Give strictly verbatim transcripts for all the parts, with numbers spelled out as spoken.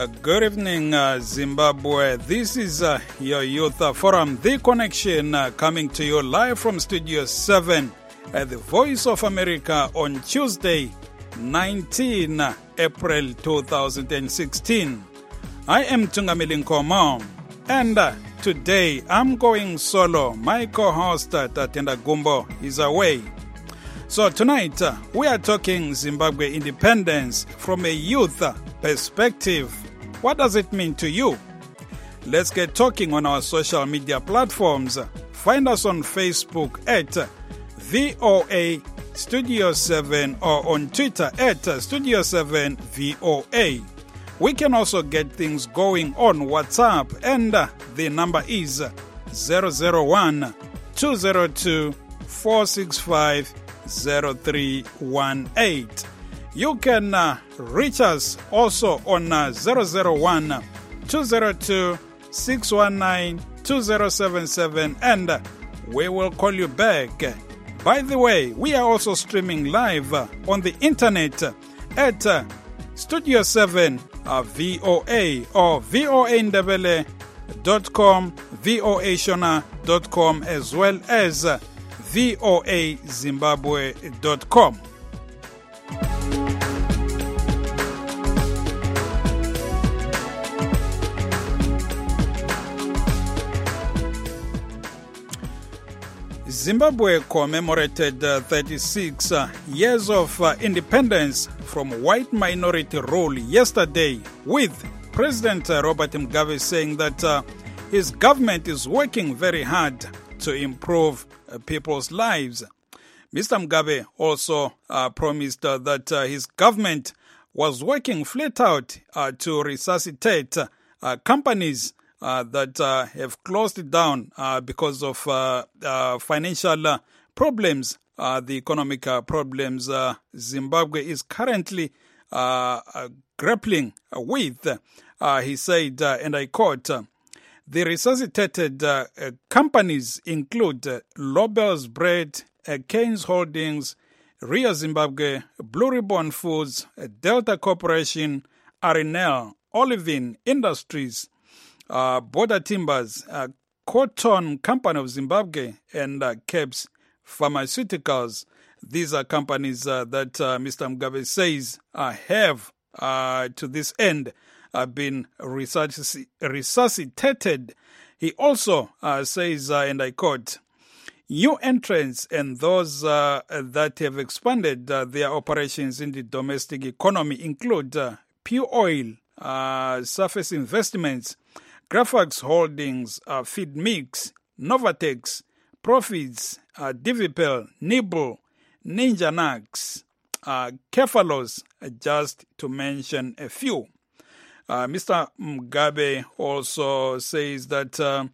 Uh, good evening, uh, Zimbabwe. This is uh, your Youth uh, Forum, The Connection, uh, coming to you live from Studio seven at the Voice of America on Tuesday, nineteenth April two thousand sixteen. I am Tungamili Nkomo, and uh, today I'm going solo. My co-host, uh, Tatenda Gumbo, is away. So tonight, uh, we are talking Zimbabwe independence from a youth uh, perspective. What does it mean to you? Let's get talking on our social media platforms. Find us on Facebook at V O A Studio seven or on Twitter at Studio seven V O A. We can also get things going on WhatsApp, and the number is zero zero one two zero two four six five zero three one eight. You can uh, reach us also on uh, zero zero one two zero two six one nine two zero seven seven, and uh, we will call you back. By the way, we are also streaming live uh, on the internet uh, at uh, Studio seven uh, V O A or V O A Ndebele dot com, V O A Shona dot com, as well as uh, V O A Zimbabwe dot com. Zimbabwe commemorated uh, thirty-six uh, years of uh, independence from white minority rule yesterday, with President uh, Robert Mugabe saying that uh, his government is working very hard to improve uh, people's lives. Mister Mugabe also uh, promised uh, that uh, his government was working flat out uh, to resuscitate uh, companies Uh, that uh, have closed down uh, because of uh, uh, financial uh, problems, uh, the economic uh, problems uh, Zimbabwe is currently uh, uh, grappling with. Uh, he said, uh, and I quote, uh, the resuscitated uh, uh, companies include uh, Lobel's Bread, uh, Keynes Holdings, Rio Zimbabwe, Blue Ribbon Foods, uh, Delta Corporation, Arinel, Olivin Industries, Uh, Border Timbers, uh, Cotton Company of Zimbabwe, and uh, Caps Pharmaceuticals. These are companies uh, that uh, Mister Mugabe says uh, have, uh, to this end, uh, been resusc- resuscitated. He also uh, says, uh, and I quote, new entrants and those uh, that have expanded uh, their operations in the domestic economy include uh, Pure Oil, uh, Surface Investments, Graphax Holdings, uh, Feedmix, Novatex, Profits, uh, Divipel, Nibble, Ninja Nax, uh, Kefalos, uh, just to mention a few. Uh, Mister Mugabe also says that, uh,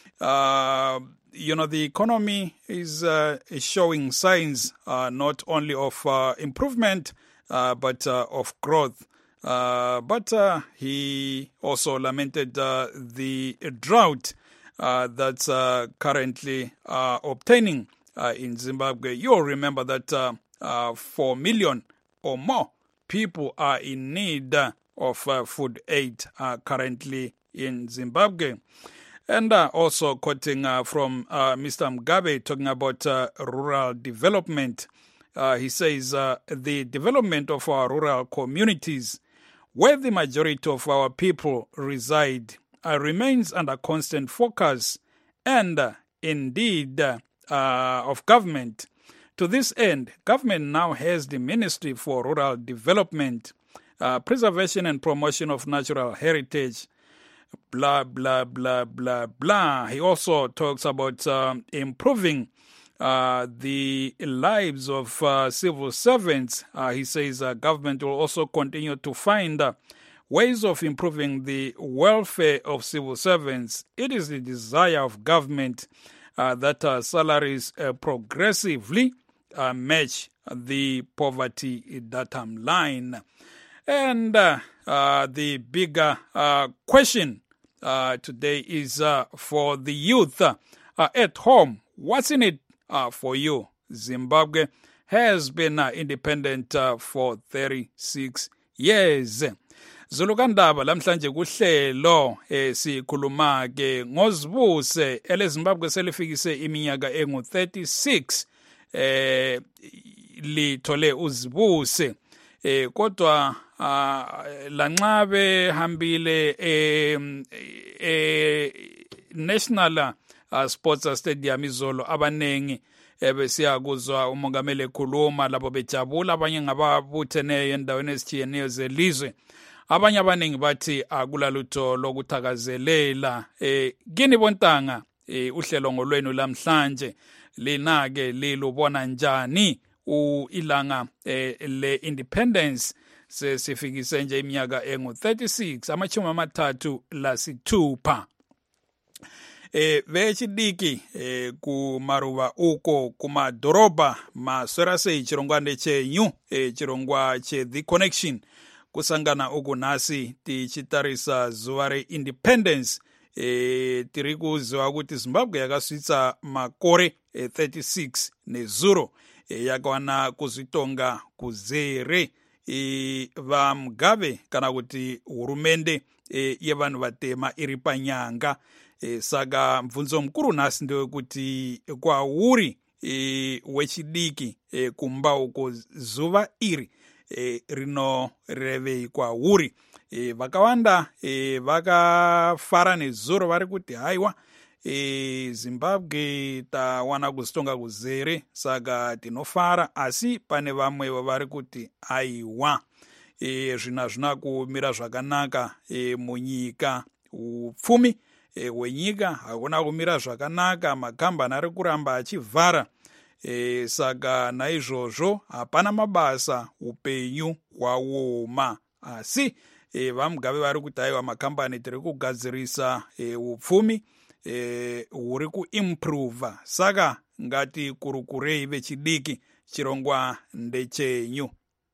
uh, you know, the economy is, uh, is showing signs uh, not only of uh, improvement, uh, but uh, of growth. Uh, but uh, he also lamented uh, the drought uh, that's uh, currently uh, obtaining uh, in Zimbabwe. You'll remember that uh, uh, four million or more people are in need of uh, food aid uh, currently in Zimbabwe. And uh, also quoting uh, from uh, Mister Mugabe talking about uh, rural development, uh, he says uh, the development of our rural communities, where the majority of our people reside, uh, remains under constant focus and, uh, indeed, uh, of government. To this end, government now has the Ministry for Rural Development, uh, Preservation and Promotion of Natural Heritage, blah, blah, blah, blah, blah. He also talks about uh, improving Uh, the lives of uh, civil servants. Uh, he says uh, government will also continue to find uh, ways of improving the welfare of civil servants. It is the desire of government uh, that uh, salaries uh, progressively uh, match the poverty datum line. And uh, uh, the bigger uh, question uh, today is uh, for the youth uh, at home. What's in it Uh, for you? Zimbabwe has been uh, independent uh, for thirty-six years. Zulukandaba lamhlanje kuhlelo eh sikhuluma ke ngozibuse eleZimbabwe selifikise iminyaka engu thirty-six eh lithole uzibuse eh kodwa lanxabe hambile eh National Sports Stadium izolo abanengi ebesiya kuzwa umongameli ekhuluma labo bejabula abanye ngababutheneyo endaweni ezitshiyeneyo zelizwe abanye abaningi bathi akulalutho lokuthakazelela eh kini bontanga eh uhlelo ngolwenu lamhlanje lina ke lilubona njani u ilanga eh, le independence sesifikise nje iminyaka engu thirty-six amachumi amathathu lasithupha eh vechidiki eh ku maruva uko kuma doroba maswera sei chirongwane chenyu eh chirongwa che The Connection kusangana uku nasi tichitarisa zuva re-independence eh tiri kuziva kuti Zimbabwe yakasvitsa makore eh, thirty-six nezuro eh, yakawana kuzvitonga kuzere eh, vaMugabe kana kuti hurumende eh, yevanhu vatema iri panyanga eh, saka mvunzo mukuru nhasi ndewekuti kwauri eh, wechidiki eh, kumba uko zuva iri E, rino revei kwauri e, vakawanda e, vakafara nezuro vari kuti haiwa e, Zimbabwe tawana kuzitonga kuzere saka tinofara asi pane vamwevo vari kuti aiwa e, zvina hazvina kumira zvakanaka e, munyika upfumi e, hwenyika hakuna kumira zvakanaka makambani ari kuramba achivhara E, saka naizvozvo hapana mabasa upenyu hwaoma asi e, vaMugabe vari kuti aiwa makambani tiri kugadzirisa e, upfumi e, huri kuimprove saka ngati kurukurei vechidiki chirongwa ndechenyu.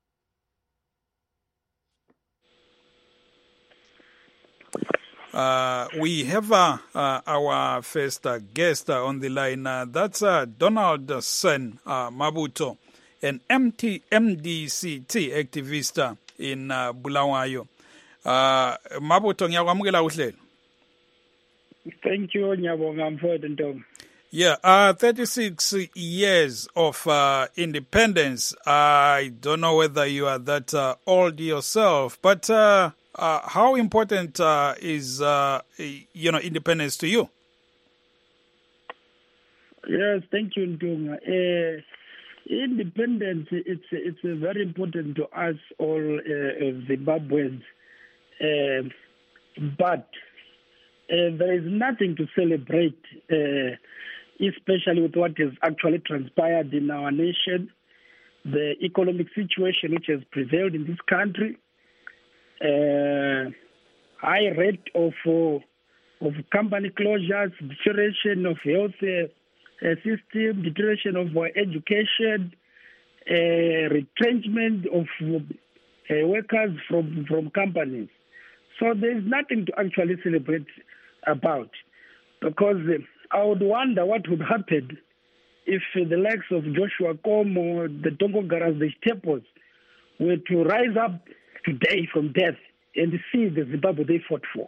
Uh, we have uh, uh, our first uh, guest uh, on the line. Uh, that's uh, Donaldson uh, Mabuto, an M T M D C T activist uh, in uh, Bulawayo. Uh, Mabuto, ngiyakwamukela uhlelo. Thank you, Nyabonga Mfowethu. Yeah, uh, thirty-six years of uh, independence. I don't know whether you are that uh, old yourself, but uh, Uh, how important uh, is uh, you know independence to you? Yes, thank you, Ndunga. Uh, independence it's it's uh, very important to us all uh, Zimbabweans, uh, but uh, there is nothing to celebrate, uh, especially with what has actually transpired in our nation, the economic situation which has prevailed in this country. Uh, high rate of uh, of company closures, deterioration of health uh, uh, system, deterioration of uh, education, uh, retrenchment of uh, workers from, from companies. So there is nothing to actually celebrate about, because uh, I would wonder what would happen if uh, the likes of Joshua Komo, the Tongogaras, the Staples were to rise up today from death and see the Zimbabwe they fought for.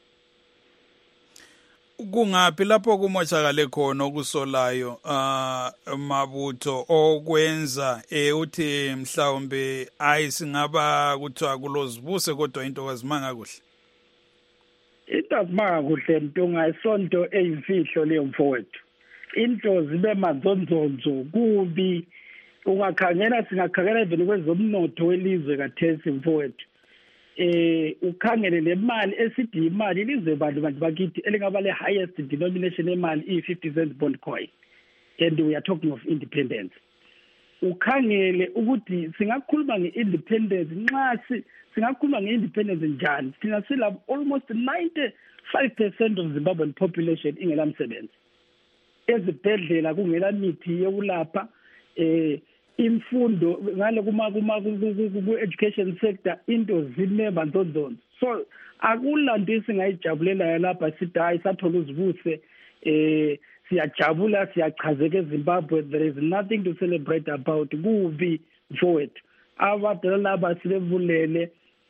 Kungaphi lapho kumoshakale khona okusolayo uh Mabuto okwenza eh uthi mhlawumbe ayisingaba kuthiwa kulozibuse kodwa into kazimanga kuhle? Into azimanga kuhle Ntunga isonto eyimfihlo leyo mfowethu. Into zibe manzonzonzo kubi. Ungakhangela singakhangela even kwezomnotho welizwe kathesi mfowethu eh ukhangele le mali esithi imali lize bantu bantu bakithi elingaba le highest denomination emali i fifty cent bond coin, and we are talking of independence. Ukhangele ukuthi singakhuluma ngeindependence nxa singakhuluma ngeindependence njani thina sila almost ninety-five percent of Zimbabwean population ingelamsebenzi, ezibhedlela kungela mithi yokulapha eh imfundo ngale kuma kuma ku education sector into zimeba nzonzo. So akulanto singayijabulela lapha sithi hayi sathola uzibuse eh siyajabula siyachazeka eZimbabwe. There is nothing to celebrate about. Kubi mfowethu abadala laba sibevulele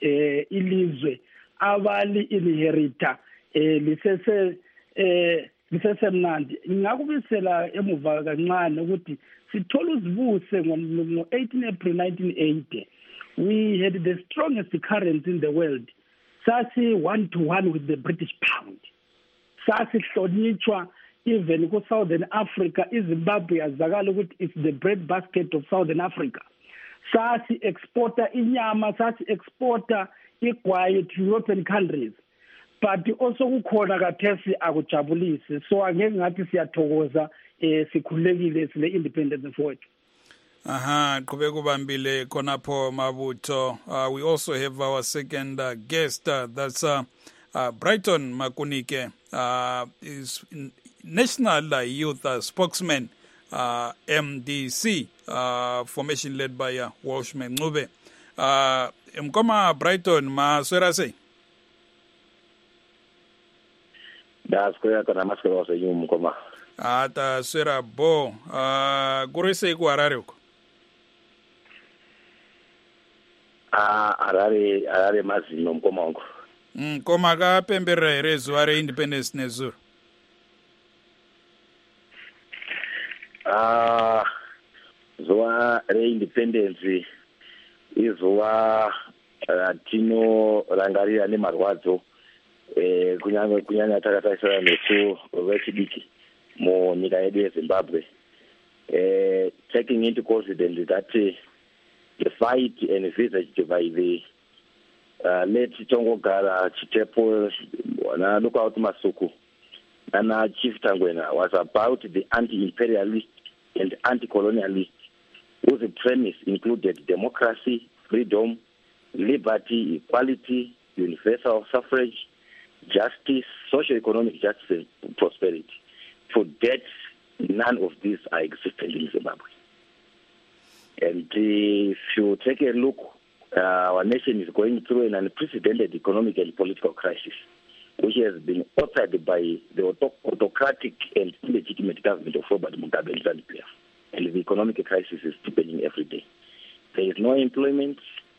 eh ilizwe abali inherita eh lisese eh lisesemnandi ngakubisela emuva kancane ukuthi sithola uzibuse ngo eighteen April nineteen eighty we had the strongest currency in the world sasi one to one with the British pound sasi hlonitshwa even ku Southern Africa iZimbabwe yazakala ukuthi it's the bread basket of Southern Africa sasi exporter inyama sasi exporter igwayi to European countries but also kukhona kathesi akujabulisi so angeke ngathi siyathokoza eh sikhulekile sile independence forward. Aha, qhubeka ubambile khonapho Mabutho. Uh, we also have our second uh, guest uh, that's uh, uh, Brighton Makunike, uh, is National uh, Youth uh, Spokesman, uh, M D C, uh, formation led by uh, Walsh Mncube. Uh, Mkoma Brighton maswera se. Das koya kana maswera se yum Mkoma. Ata swera bo. Uh, kurise ku Harare uko. Ah, Harare Harare mazino Mkoma uko. Mm, koma ka pembere ere zuwa re independence nezuru. Ah, zuwa re independence izuwa tino rangarira nemarwadzo eh kunyanya kunyanya takataisana nesu vechidiki mu nyika yedu yeZimbabwe. Eh, taking into consideration that uh, the fight envisaged by the uh, late Tongogara Chitepo na Lookout Masuku and Chief Tangwena was about the anti-imperialist and anti-colonialist whose premise included democracy, freedom, liberty, equality, universal suffrage, justice, socio-economic justice and prosperity. For that, none of these are existent in Zimbabwe. And uh, if you take a look, uh, our nation is going through an unprecedented economic and political crisis, which has been authored by the auto- autocratic and illegitimate government of Robert Mugabe and ZANU-P F. And the economic crisis is deepening every day. There is no employment.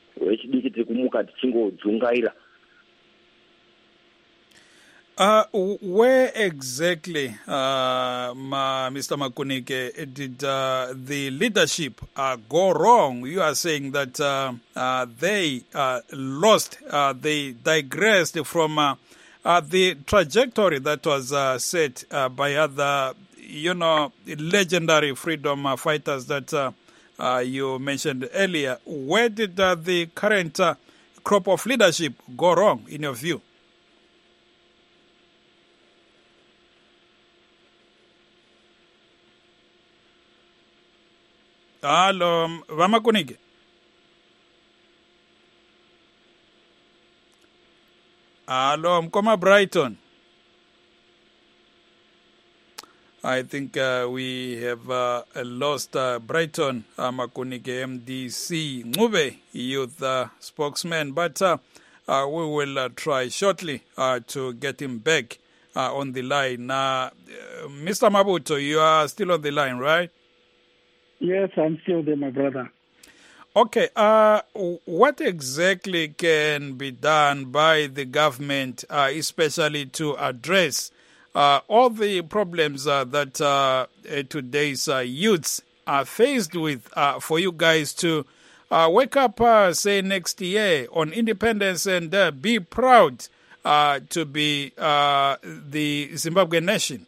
Uh, where exactly, uh, Ma, Mister Makunike, did uh, the leadership uh, go wrong? You are saying that uh, uh, they uh, lost, uh, they digressed from uh, uh, the trajectory that was uh, set uh, by other, you know, legendary freedom uh, fighters that uh, uh, you mentioned earlier. Where did uh, the current uh, crop of leadership go wrong, in your view? Hello, Vamakunike. Hello, Mkoma Brighton. I think uh, we have uh, lost uh, Brighton uh, Makunike, M D C Ncube, youth uh, spokesman, but uh, uh, we will uh, try shortly uh, to get him back uh, on the line. Uh, Mister Mabutho, you are still on the line, right? Yes, I'm still there, my brother. Okay, uh, what exactly can be done by the government, uh, especially to address uh, all the problems uh, that uh, today's uh, youths are faced with, uh, for you guys to uh, wake up, uh, say, next year on independence and uh, be proud uh, to be uh, the Zimbabwean nation?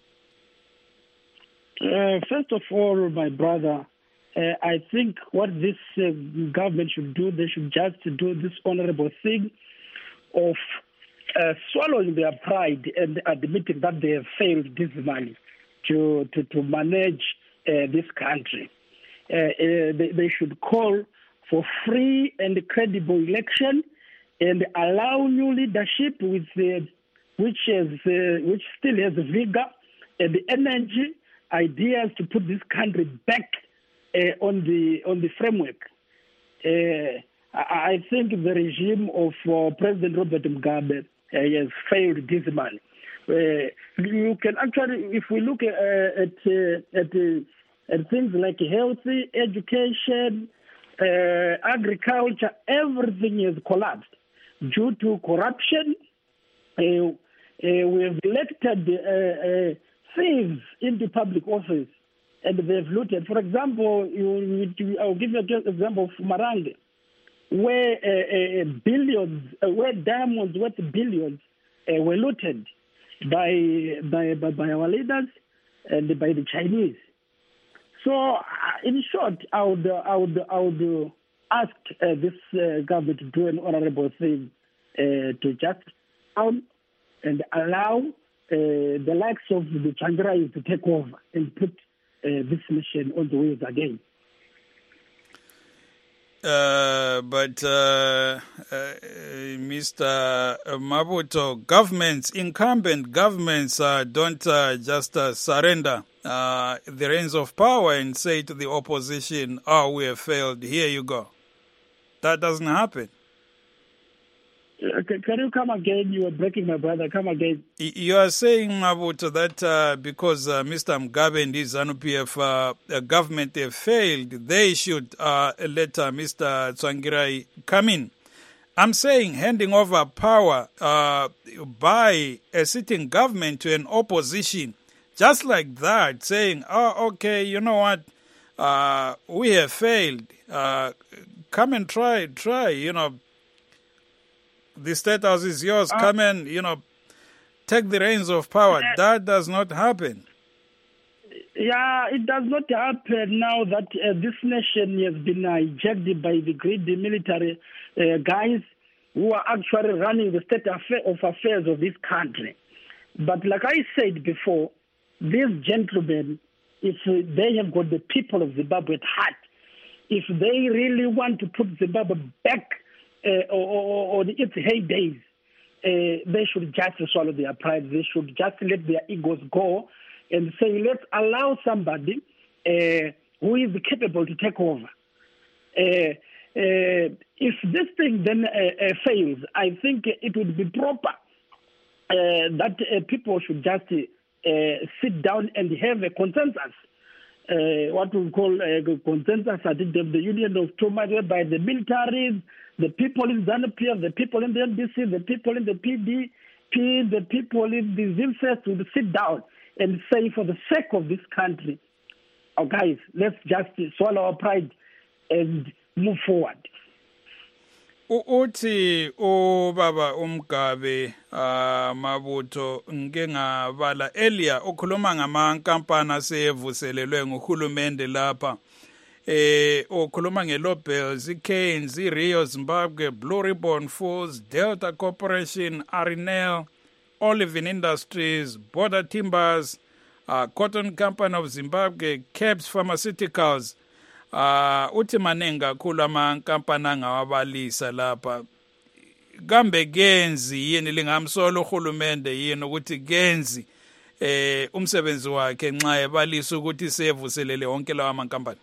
Uh, first of all, my brother, Uh, I think what this uh, government should do, they should just do this honorable thing of uh, swallowing their pride and admitting that they have failed dismally to, to, to manage uh, this country. Uh, uh, they, they should call for free and credible election and allow new leadership with uh, which, has, uh, which still has vigor and energy, ideas to put this country back Uh, on the on the framework. Uh, I, I think the regime of uh, President Robert Mugabe uh, has failed dismally. Uh, you can actually, if we look at uh, at, uh, at, uh, at things like health, education, uh, agriculture, everything has collapsed. due to corruption. Uh, uh, we have elected uh, uh, thieves into public office, and they've looted. For example, you, you, I'll give you an example of Marange, where uh, uh, billions, uh, where diamonds worth billions uh, were looted by, by by by our leaders and by the Chinese. So, uh, in short, I would I would I would ask uh, this uh, government to do an honourable thing, uh, to just out and allow uh, the likes of the Tsvangirai to take over and put uh, this nation on the wheels again. Uh, but, uh, uh, Mister Maputo, governments, incumbent governments uh, don't uh, just uh, surrender uh, the reins of power and say to the opposition, oh, we have failed, here you go. That doesn't happen. Uh, can you come again? You were breaking, my brother. Come again. You are saying, Maputo, that uh, because uh, Mister Mugabe and his ZANU-P F uh, uh, government have failed, they should uh, let uh, Mister Tsvangirai come in. I'm saying handing over power uh, by a sitting government to an opposition, just like that, saying, oh, okay, you know what, uh, we have failed. Uh, come and try, try, you know, the State House is yours. Uh, Come and, you know, take the reins of power. Uh, that does not happen. Yeah, it does not happen now that uh, this nation has been hijacked by the greedy military uh, guys who are actually running the state affair of affairs of this country. But like I said before, these gentlemen, if they have got the people of Zimbabwe at heart, if they really want to put Zimbabwe back Uh, or, or, or its heydays, uh, they should just swallow their pride. They should just let their egos go and say, let's allow somebody uh, who is capable to take over. Uh, uh, if this thing then uh, uh, fails, I think it would be proper uh, that uh, people should just uh, sit down and have a consensus. Uh, what we call a consensus, I think, of the Union of Two Minds, whereby the militaries, the people in ZANU-P F, the people in the N B C, the people in the P D P, the people in the ZIMFEST will sit down and say, for the sake of this country, oh guys, let's just swallow our pride and move forward. Uthi ubaba uMgabe uh, Maputo ngike ngabala earlier ukhuluma ngamankampani asevuselelwe nguhulumende lapha eh ukhuluma ngeLobels, iCanes, iRio Zimbabwe, Blue Ribbon Foods, Delta Corporation, Arinel, Olivin Industries, Border Timbers, uh, Cotton Company of Zimbabwe, Caps Pharmaceuticals. Uh, uthi maningi kakhulu amankampani angawabalisa lapha. Kambe kenzi yini lingamsola uhulumende yini ukuthi kenzi eh umsebenzi wakhe nxa ebalisa ukuthi sevuselele wonke lawa amankampani?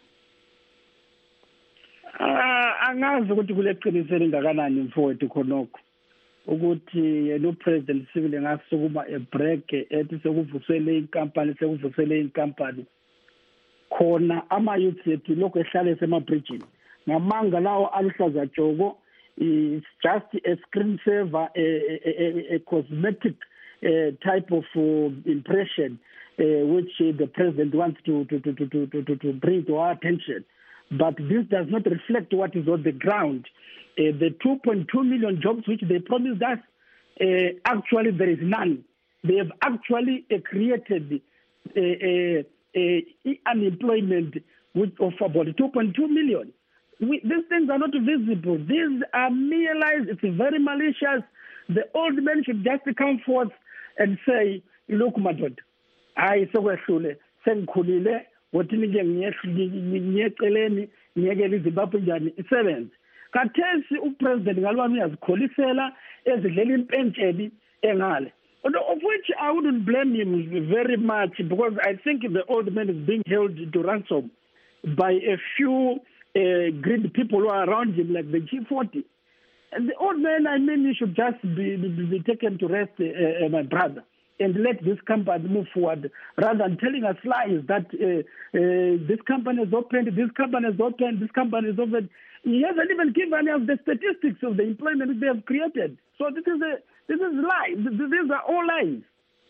Ah, angazi ukuthi kuleqiniselo ngakanani mfowethu khonokho ukuthi yena upresident Sibile ngasukuma ebreak ethi sekuvusele inkampani sekuvusele inkampani khona ama-youth ethu lokhu ehlale semabridgini ngamanga lawo aluhlaza tshoko. It's just a screen saver, a, a, a, a cosmetic uh, type of uh, impression uh, which uh, the president wants to, to, to, to, to, to, to bring to our attention. But this does not reflect what is on the ground. Uh, the two point two million jobs which they promised us, uh, actually there is none. They have actually uh, created a uh, uh, Uh, unemployment which of about two point two million. We, these things are not visible. These are mere lies. It's very malicious. The old men should just come forth and say, look, madod, I sokwehlule sengikhulile wothini ke ngiyeceleni ngiyekele iZimbabwe njani isebenze. Kathesi upresident ngalwami uyazikholisela ezidlela impentsheni engale. Of which I wouldn't blame him very much, because I think the old man is being held to ransom by a few uh, greedy people who are around him, like the G forty. And the old man, I mean, he should just be, be, be taken to rest, uh, uh, my brother, and let this company move forward, rather than telling us lies that uh, uh, this company is opened, this company is opened, this company is opened. He hasn't even given us the statistics of the employment they have created. So this is a this is lie. These are all lies.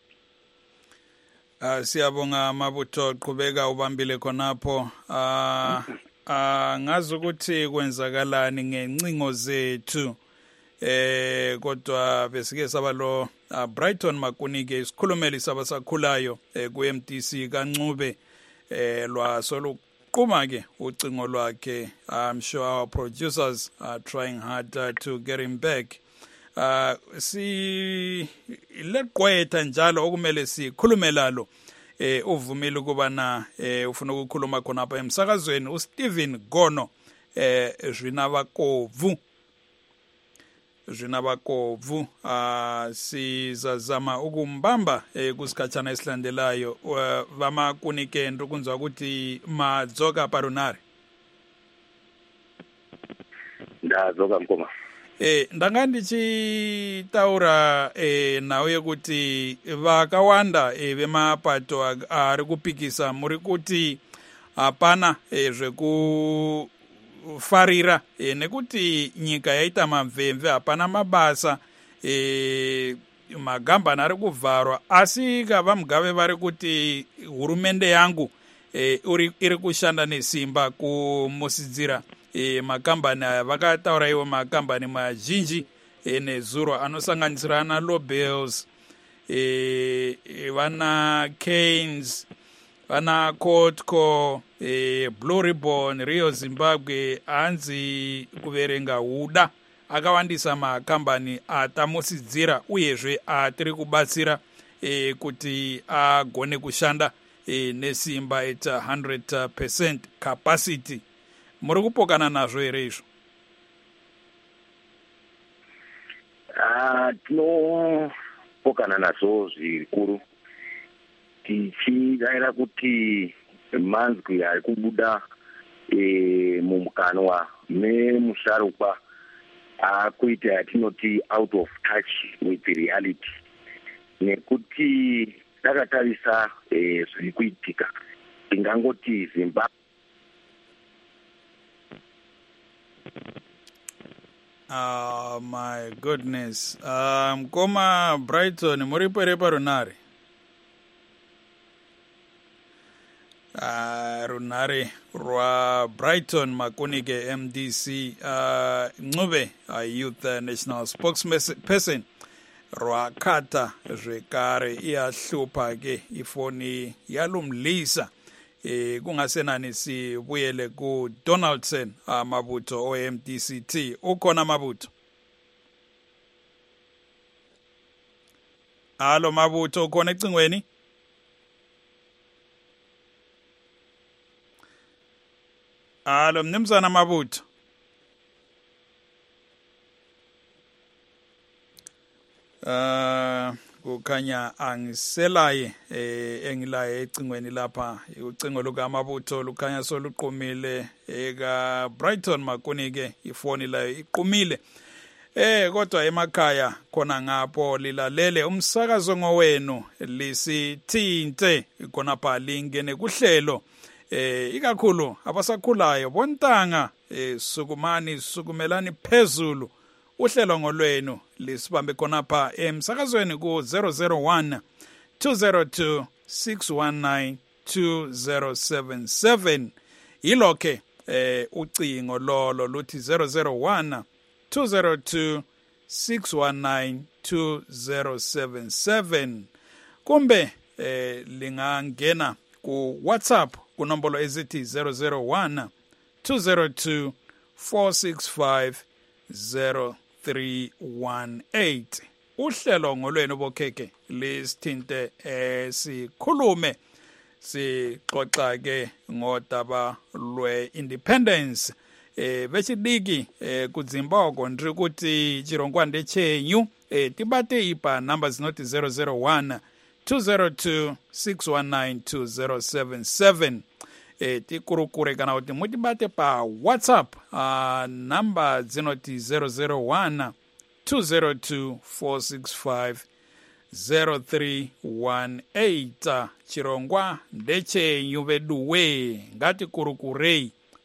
Uh, siyabonga Mabutho qhubeka ubambile khonapho. Ah uh, uh, ngazi ukuthi kwenzakalani ngencingo zethu. Eh kodwa besike saba lo uh, Brighton Makunike isikhulumeli sabasakhulayo eh, ku M D C kaNcube eh lwasolu quma ke ucingo lwakhe. I'm sure our producers are trying hard uh, to get him back. Uh si leqwetha njalo okumele sikhulumelalo eh uvumile ukuba na eh ufuna ukukhuluma khona apha emsakazweni uSteven Gono eh Zwinabakovu Zwinabakovu ah sizazama ukumbamba eh kusikhathana esilandelayo vama kunikendo kunzwa ukuthi madzoka parunare ndazoka mkoma eh ndangandichi taura eh nawe kuti vakawanda eh vemapato ari kupikisa muri kuti hapana eh zveku farira e, nekuti nyika yaita mamvemve hapana mabasa e, magambani ari kuvharwa asi kava Mugabe vari kuti hurumende yangu e, uri, iri kushanda nesimba kumusidzira e, makambani aya vakataura iwo makambani mazhinji e, nezuro anosanganisira ana Lobels e, e, vana Keynes vana Kotko eh Blue Ribbon Rio Zimbabwe anzi kuverenga huda akawandisa makambani atamusidzira uyezve atiri kubatsira eh kuti agone kushanda eh nesimba at one hundred percent capacity. Muri kupokana nazvo here izvo? Ah tinopokana nazvo zvikuru tichidaira kuti manzwi ari kubuda e, mumukanwa memusharukwa akuita yatinoti out of touch with reality nekuti takatarisa e, zviri kuitika tingangoti Zimbabwe. Oh my goodness. Um, koma Brighton muripo here parunare. Uh, runare rwa Brighton Makunike M D C uh, Ncube uh, Youth uh, National Spokesperson rwa kata zvekare iyahlupa ke ifoni yalumlisa e kungasenani sibuyele ku Donaldson uh, Mabutho o M D C T ukhona Mabutho. Allo Mabutho ukhona ecingweni? Allo mnumzana Mabutho. Uh kukhanya angiselaye eh engilaye ecingweni lapha ucingo luka Mabutho lukhanya soluqumile eka Brighton Makunike ifoni layo iqumile eh kodwa emakhaya khona ngapho lilalele umsakazo ngowenu lisithinte khona pha lingene kuhlelo eh ikakhulu abasakhulayo bontanga eh sukumani sukumelani phezulu uhlelo ngolwenu lisibambe khona pha emsakazweni ku zero zero one two zero two six one nine two zero seven seven ilokhe eh ucingo lolo luthi zero zero one two zero two six one nine two zero seven seven kumbe eh lingangena ku WhatsApp kunombolo ezithi zero zero one two zero two four six five zero three one eight uhlelo ngolwenu bokheke lisithinte esikhulume sixoxa ke ngodaba lwe independence eh bechidiki eh kuZimbabwe ndiri kuti chirongwande chenyu eh tibate ipa numbers not zero zero one two zero two six one nine two zero seven seven eh tikurukure kana kuti mutibate pa WhatsApp uh, number zinoti zero zero one two zero two four six five zero three one eight chirongwa ndechenyu veduwe ngati kurukurei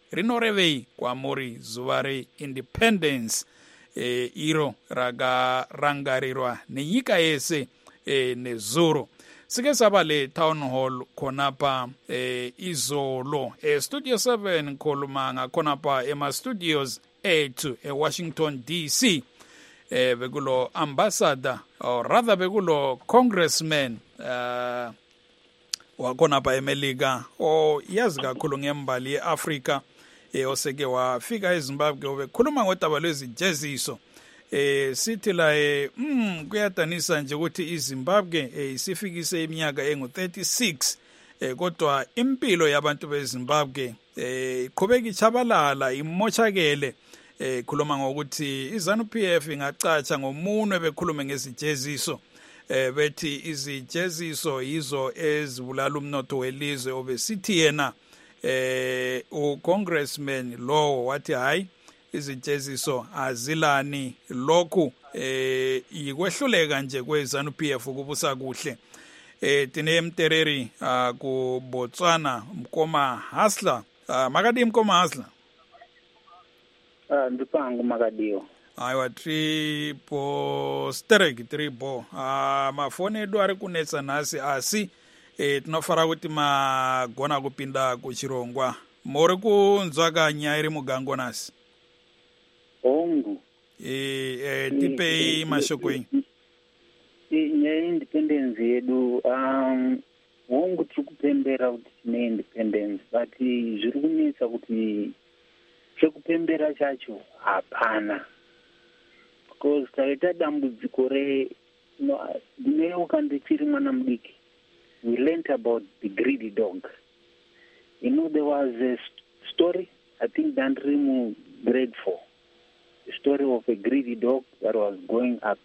rinorevei kwamuri zuva reindependence e, iro rakarangarirwa nenyika yese e, nezuro. Sike saba le town hall khonapha e, izolo e, studio seven khuluma ngakhonapha ema studios ethu e Washington D C e, bekulo ambassador or rather bekulo congressman uh, wakhonapha eMelika o yazi kakhulu ngembali yeAfrika e, oseke wafika eZimbabwe obekhuluma ngodaba lwezijeziso. Eh sithi la eh mm kuyadanisa nje ukuthi iZimbabwe eh isifikise iminyaka engu thirty-six eh kodwa impilo yabantu beZimbabwe eh iqhubeka ichabalala imochakele eh khuluma ngokuthi iZanu-P F ingacatsha ngomunwe bekhulume ngezijeziso eh bethi izijeziso yizo ezibulala umnotho welizwe obesithi yena eh u congressman lo wathi hayi izijeziso azilani lokhu eh ikwehluleka nje kweZanu-P F ukubusa kuhle. Eh tine mtereri uh, ku Botswana Mkoma Hasla uh, makadi Mkoma Hasla ah ndipangu makadio aiwa tripo sterek tripo ah mafoni edu ari kunetsa nhasi asi eh tinofara kuti magona kupinda kuchirongwa muri kunzwaka nyaya iri mugango nasi ongu eh eh tipe mashokweni nyaya independence yedu um ongu tikupembera kuti tine independence but zviri kunetsa kuti chekupembera chacho hapana because taita dambudziko re ndineuka ndichiri mwana mudiki we learned about the greedy dog. You know, there was a st- story, I think Dandrimu grade four, the story of a greedy dog that was going up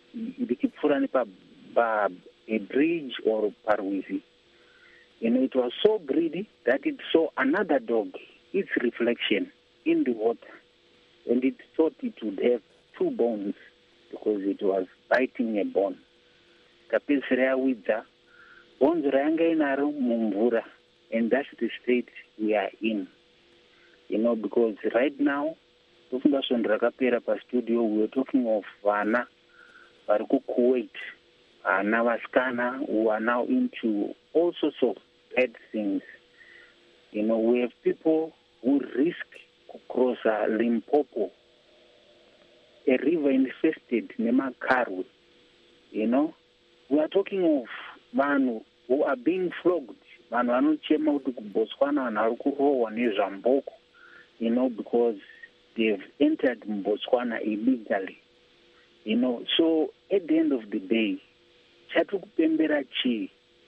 by a bridge or parwizi. You know, it was so greedy that it saw another dog, its reflection, in the water, and it thought it would have two bones because it was biting a bone. Kapesrea with the bones ranga inaro mumvura, and that's the state we are in. You know, because right now, studio, we were talking of Vana, Baruku Kuwait, Vana Vaskana, who are now into all sorts of bad things. You know, we have people who risk to cross uh, Limpopo, a river infested, Nemakaru. You know, we are talking of Vanu who are being flogged. Vanu Anuchema Botswana and Arukuro and Zamboko, you know, because they've entered Botswana illegally. You know, so at the end of the day, Chatu Pembera Chi,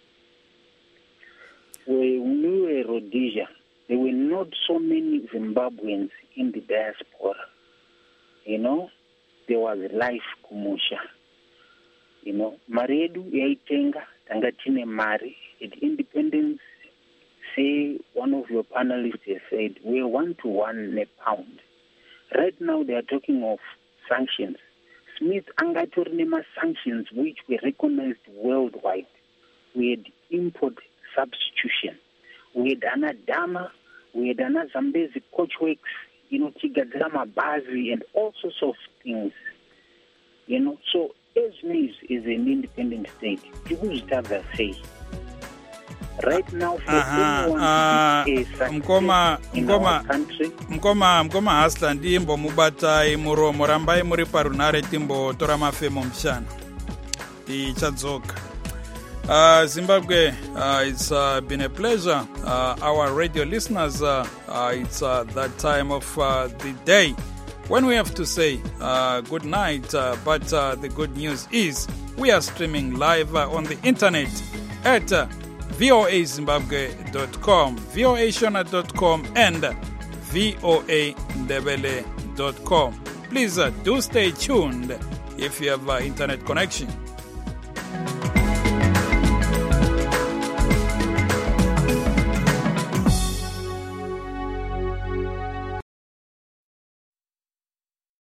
we knew a Rhodesia. There were not so many Zimbabweans in the diaspora. You know, there was life kumusha. You know, Mariedu Yaitenga, Tangatine Mari, at independence, say one of your panelists has said, we're one to one a pound. Right now they are talking of sanctions. Smith Angaturnema sanctions, which were recognized worldwide. We had import substitution. We had Anadama, we had Ana Zambezi Coachworks, you know, Tigadzama Bazi, and all sorts of things. You know, so Esnes is an independent state. People should have their say. Right now, for Aha, anyone uh, to be a success Mkoma, in Mkoma, our country, Mkoma, Mkoma Hasla ndimbo mubatai muro morambai muri parunare timbo tora mafemo mshana. Ichadzoka. Uh, Zimbabwe, uh, it's uh, been a pleasure. Uh, our radio listeners, uh, uh, it's uh, that time of uh, the day when we have to say uh, good night. Uh, but uh, the good news is we are streaming live uh, on the internet at uh, voa zimbabwe dot com, voa shona dot com, and voa ndebele dot com. Please uh, do stay tuned if you have uh, internet connection.